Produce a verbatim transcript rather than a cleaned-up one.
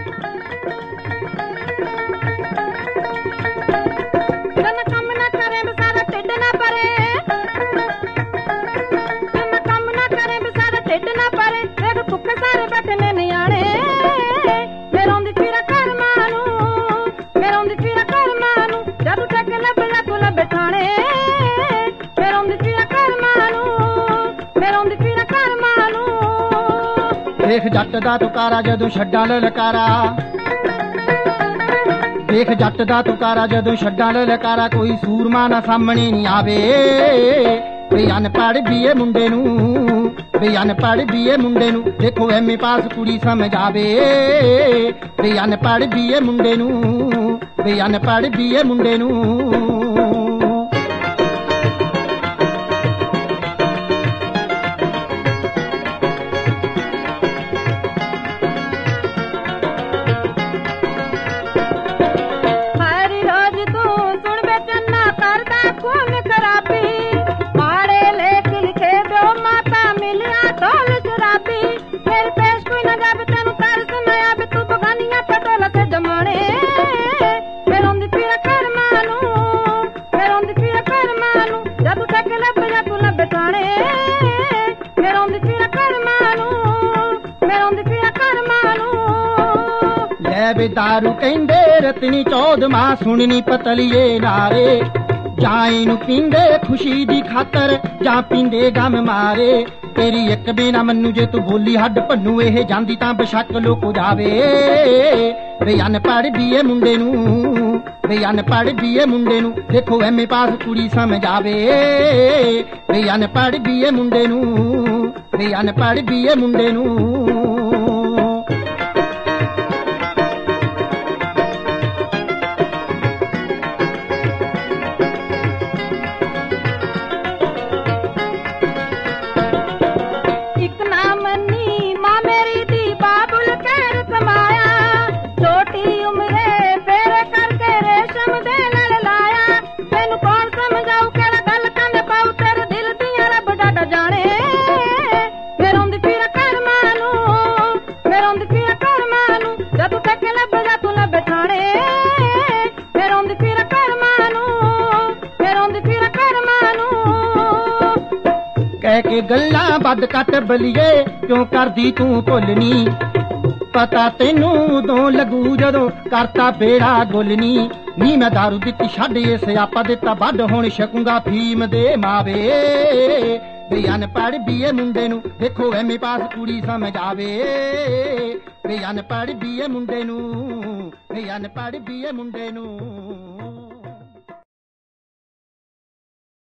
देख जट दा तुकारा जदों छड्डां ललकारा, देख जट दा तुकारा जदों छड्डां ललकारा, कोई सूरमा ना सामने नहीं आवे। वे अनपढ़ बीए मुंडे नू, वे अनपढ़ बीए मुंडे नू देखो एम ए पास कुड़ी समझावे। वे अनपढ़ बीए मुंडे नू, वे अनपढ़ बीए मुंडे नू। दारू कहंदे रतनी चौदमा सुननी पतलिए नारे, जाई नू पींदे खुशी दी खातर जा पींदे गम मारे। तेरी एक बिना मन्नू जे तू बोली हड्ड भन्नू एह जांदी तां बेशक लोक जावे। वे अनपढ़ बीए मुंडे नू, वे अनपढ़ बीए मुंडे नू देखो एम ए पास कुड़ी समझावे। वे अनपढ़ बीए मुंडे नू, वे अनपढ़ बीए मुंडे नू। कह के गल्ला बद कट बलिए क्यों करदी तू भुलनी, पता तेनू उदों लगू जदों करता बेड़ा गुलनी। नी मैं दारू दित्ती छड्ड ये स्यापा दित्ता बड हुण छकूंगा फीम दे मावे। वे अनपढ़ बीए मुंडे नू देखो एम ए पास कुड़ी समझावे। वे अनपढ़ बीए मुंडे नू, वे अनपढ़ बीए मुंडे नू।